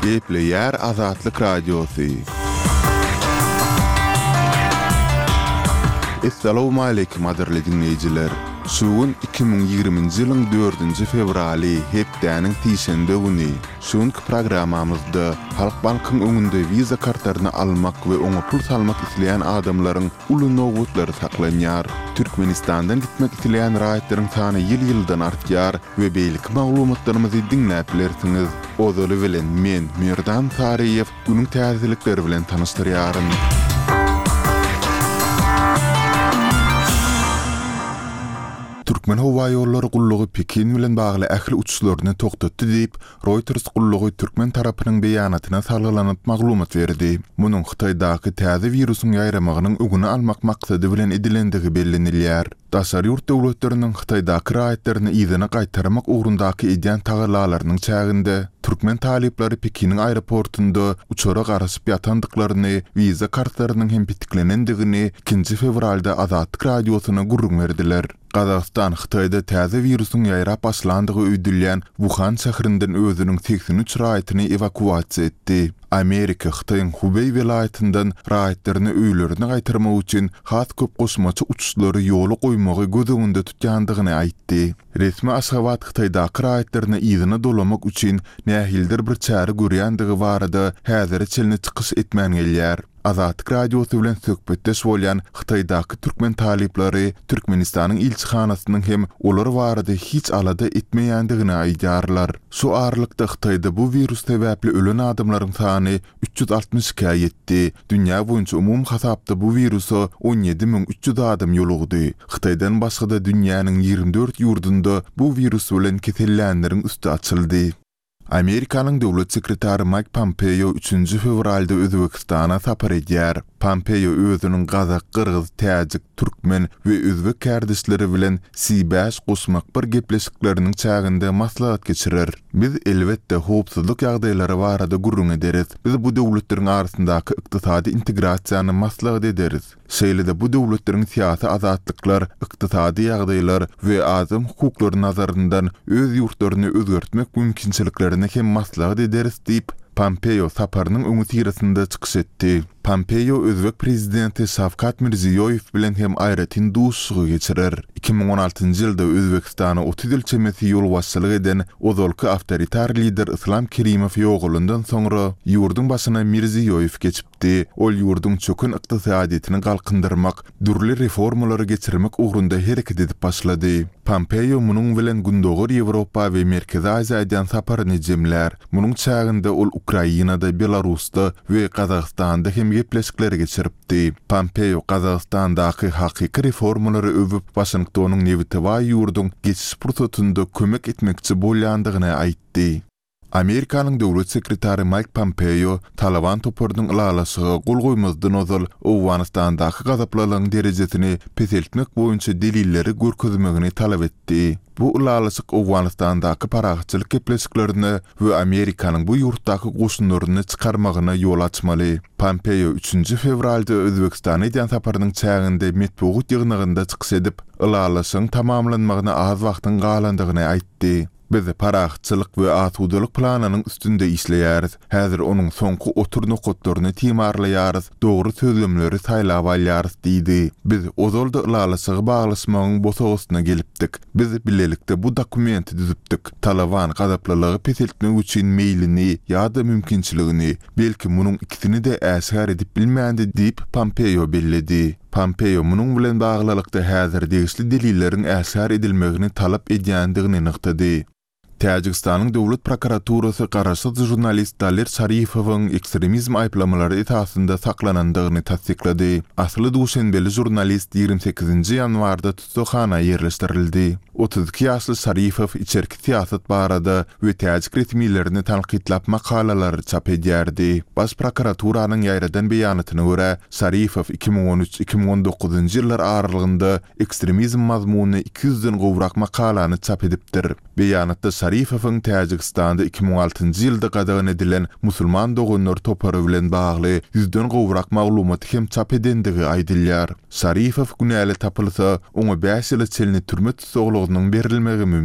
Gepleyer Azatlyk Radiosu. Assalamu alaykum aderli dinleyijiler. Şuun 2020-nji ýylyň 4-nji fevraly hepdäniň tiýşende güni. Şuňky programmamyzda Halk Bankyň öňünde viza kartlaryny almak we oňa pul salmak isleýän adamlaryň uly nowgutlary saklanýar. Türkmenistandan gitmek isleýän raýatlaryň sany ýyl-ýyldan artýar we beýlik maglumatlarymyzy dinläp bilersiňiz. Ozaly bilen men Merdan Tariýew günüň täzelikleri bilen tanystyryaryn. Türkmen Hava Ýolları Gullugy Pekin bilen bagly ähli uçuşlaryny toktatdy diýip Reuters gullugy Türkmen tarapynyň beýanatyna salgylanyp maglumat berdi. Munyň Hytaýdaky täze wirusyň ýaýramagynyň öňüni almak maksady bilen edilendigi bellenilýär. Daşary ýurt döwletleriniň Hytaýdaky raýatlaryny ýygyna gaýtarmak ugrundaky edýän tagalalarynyň çäginde Türkmen talipleri Pekiniň aeroportunda uçara garaşyp ýatandyklaryny, viza kartlarynyň hem bitiklenendigini 2 fevralda Azatlyk radiosyna gurrun berdiler. Gazaqstan Hytaýda täze wirusyň ýaýrap başlandygy öýdülýän Wuhan şäherinden özüniň 83 raýatyny evakuasiýa etdi. Amerika Hytaýyň Hubei welaýatyndan raýatlaryny öýlerine gaýtarmak üçin has köp goşmaçy uçuşlary ýoly goýmagy göz öňünde tutýandygyny aýtdy. Resmi Aşgabat Hytaýdaky raýatlaryny ýygyna dolamak üçin nähildir bir çäre görýändigi barada häzir çelini çykyş etmän gelýär. Azatlyk radiosu bilen söhbetdeş bolýan Hytaýdaky türkmen talipleri Türkmenistanyň ilçihanasynyň hem olar barada hiç alada etmeýändigini aýdýarlar. Şu aralykda Hytaýda bu virus sebäpli ölen adamlaryň sany 360-ka ýetdi. Dünýä boýunça umum hasapda bu virusa 17.300 adam ýolugdy. Hytaýdan başga da dünýäniň 24 ýurdunda bu virus bilen kesellänleriň üstü açyldy. Amerikanyň döwlet sekretary Mike Pompeo 3 fevralda Özbekistana sapar edýär. Pompeo özüniň Gazak, Kyrgyz, Täjik, Türkmen we özbek kärdişleri bilen C5 gosmak bir gepleşikleriniň çäginde maslahat geçirer. Biz elbetde howpsuzlyk ýagdaýlary barada gurrun ederiz. Biz bu döwletleriň arasyndaky ykdysady integrasiýany maslahat ederiz. Şeýle-de bu döwletleriň syýasy azatlyklar, ykdysady ýagdaýlar we adam hukuklary nazaryndan öz ýurtlaryny özgertmek mümkinçiliklerini hem maslahat ederiz diýip Pompeo saparynyň öňü tirasynda çykyş etdi. Pompeo Özbek prezidenti Şavkat Mirziýoýew bilen hem aýratyn duşsugy geçirer. 2016-njy ýylda Özbekistana 30 ýyl çemesi ýol başçylyk eden ozalky awtoritar lider Islam Kerimow ýoğulundan soňra ýurdun başyna Mirziýoýew geçipdi. Ol ýurdun çökün ykdysadyny galkındyrmak, dürli reformalary geçirmek ugrunda hereket edip başlady. Pompeo munyň bilen gündogur Ýewropa we Merkezi Aziýadan saparyny jemlär. Munyň çäginde ol Ukrainada, Belarusda we Gazaqstanda hem gepleşikleri geçiripdi. Pompeo Gazaqstandaky hakyky reformalary öwüp Washingtonyň Nevitova ýurdun geçiş pursatynda kömek etmekçi bolýandygyny aýtdy. Amerikanyň döwlet sekretary Mike Pompeo Taliban toparynyň ýalaşyga gol goýmazdan ozal Awganistandaky gazaplaryň derejesini peseltmek boýunça delilleri görkezmegini talap etdi. Bu ýalaşyk Awganistandaky paragatçylyk gepleşiklerini we Amerikanyň bu ýurtdaky goşunlaryny çykarmagyna ýol açmaly. Pompeo 3 fevralda Özbekistana eden saparynyň çäginde metbuat ýygnagynda çykyş edip, ýalaşygyň tamamlanmagyna az wagtyň galandygyny aýtdy. Biz paragatçylyk we atudalyk plananyň üstünde işleýäris. Häzir onuň soňky otur nokotlaryny timarlaýarys, dogry sözlemleri saýlap alýarys diýdi. Biz ozalda ýalaşygy baglaşmagyň bosagysyna gelipdik. Biz bilelikde bu dokumenti düzüpdik. Taliban gazaplylygy peseltmek üçin meýlini ýa-da mümkinçiligini, belki munyň ikisini de äsgär edip bilmändi diýip Pompeo belledi. Pompeo munyň bilen baglylykda häzir degişli delilleriň äsgär edilmegini talap edýändigini nyktady. Täjikistanyň döwlet prokuraturasy garaşsyz jurnalist Daler Şarifowyň ekstremizm aýplamalary esasynda saklanandygyny tasdiklady. Asly duşenbeli jurnalist 28-nji ýanwarda tutuşana ýerleşdirildi. 32 ýaşly Şarifow içerki siýasat barada we täjik resmilerini tanqidlap makalalary çap edýärdi. Baş prokuraturanyň ýaýradan beýanatyna görä, Şarifow 2013-2019-njy ýyllar aralygynda ekstremizm mazmuny 200-den gowrak makalany çap edipdir. Beýanatda Şarifowyň Täjikistanda 2006-njy ýylda gadagyn edilen musulman dogunlar topary bilen bagly 100-den gowrak maglumat hem çap edendigi aýdylýar. Şarifow günäli tapylsa, oňa 5 ýyl çelini türme tutsagynyň berilmegi